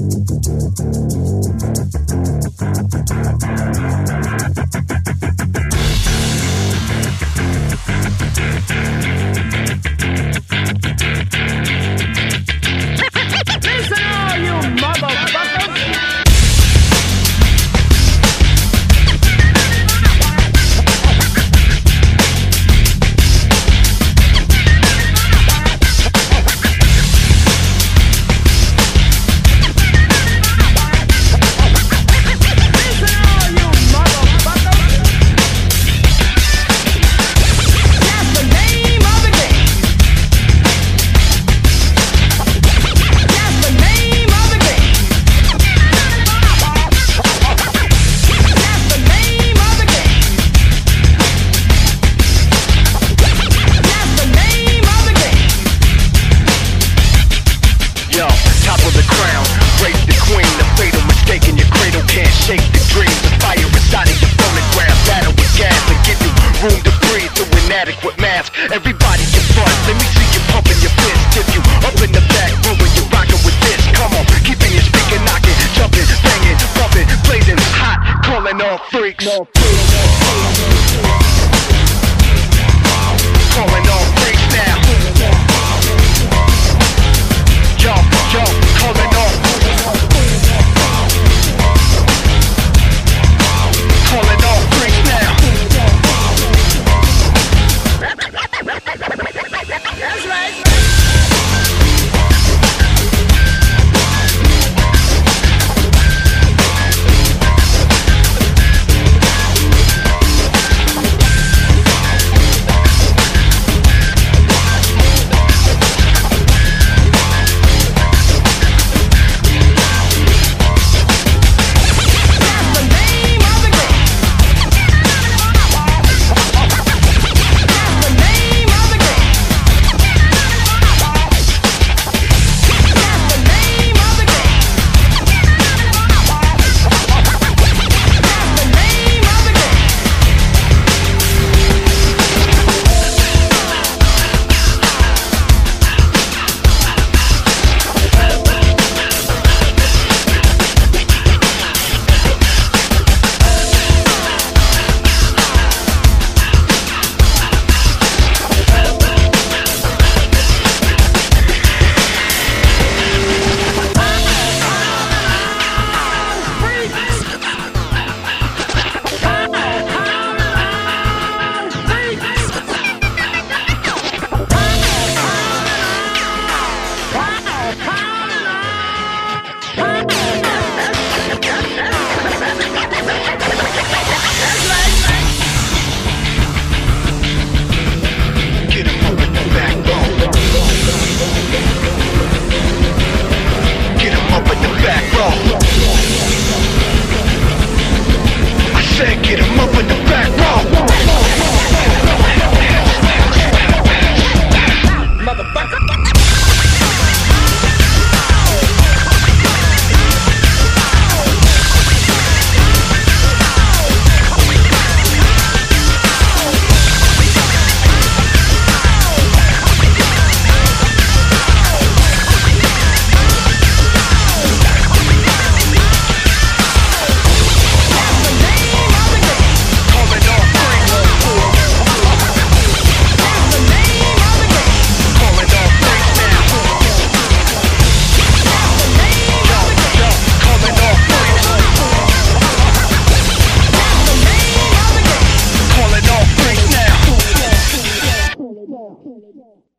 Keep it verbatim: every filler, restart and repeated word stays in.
Everybody get fun, let me see you pumping your fist. If you up in the back room and you rockin' with this, come on, keeping your speaker knocking, jumping, banging, bumping, blazing hot, calling all freaks. Calling all freaks now. Yo, yo, calling all calling all freaks now. That's right. Get him up in the back row. Pull it down.